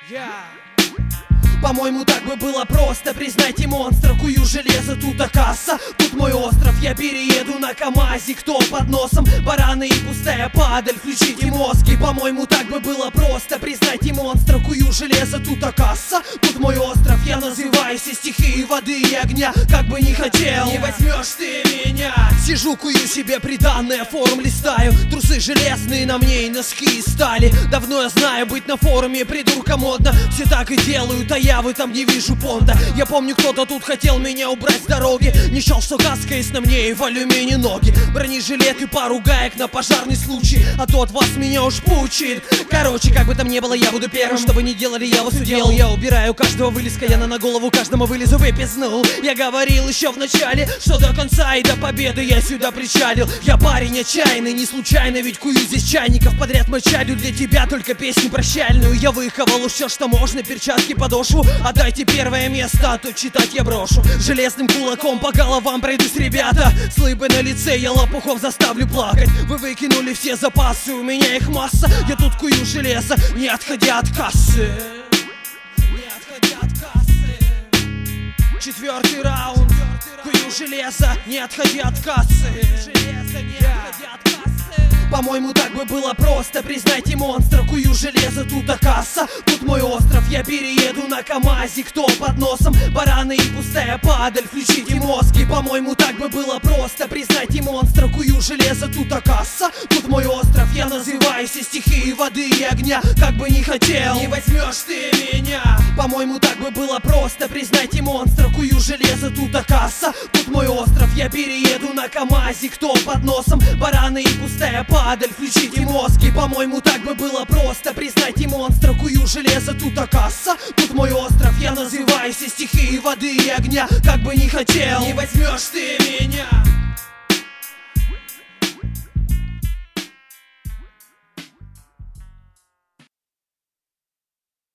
По-моему, так бы было просто. Признайте монстра, кую железо, тут касса. Тут мой остров, я перееду на КамАЗе. Кто под носом? Бараны и пустая падаль. Включите мозги, по-моему, так бы было просто. Признайте монстра, кую железо, тут касса. Тут мой остров, я называюсь и стихии воды и огня. Как бы не хотел, не возьмешь ты меня. Сижу, кую себе приданное, форум листаю. Трусы железные на мне и носки из стали. Давно я знаю, быть на форуме придурка модно. Все так и делают, а я в этом не вижу понта. Я помню, кто-то тут хотел меня убрать с дороги. Не счел, что каска есть на мне и в алюминии ноги. Бронежилет и пару гаек на пожарный случай. А то от вас меня уж пучит. Короче, как бы там ни было, я буду первым. Что бы ни делали, я вас уделал. Я убираю каждого вылезка, я на голову каждому вылезу выпизнул. Я говорил еще в начале, что до конца и до победы я сюда причалил. Я парень отчаянный, не случайно, ведь кую здесь чайников подряд мочалю. Для тебя только песню прощальную. Я выховал уж все, что можно, перчатки, подошву. Отдайте первое место, а то читать я брошу. Железным кулаком по головам пройдусь, ребята. С лыбой на лице я лопухов заставлю плакать. Вы выкинули все запасы, у меня их масса. Я тут кую железо, не отходя от кассы. Не отходя от кассы. Четвертый раунд. Кую железо, не отходя от кассы. Железо, не отходя от кассы. По-моему, так бы было просто. Признайте монстра, кую железо, тут касса. Тут мой остров, я перееду на КамАЗе. Кто под носом? Бараны и пустая падаль. Включите мозги, по-моему, так бы было просто. Признайте монстра, кую железо, тут касса. Тут мой остров, я называюсь и стихии воды и огня. Как бы не хотел, не возьмешь ты меня. По-моему, так бы было просто. Признайте монстра, кую железо, тут касса. Тут мой остров, я перееду на КамАЗе. Кто под носом? Бараны и пустая падаль. Включите мозги, по-моему, так бы было просто. Признайте монстра, кую железо, тут касса. Тут мой остров, я называюсь и стихии воды и огня. Как бы не хотел, не возьмешь ты меня.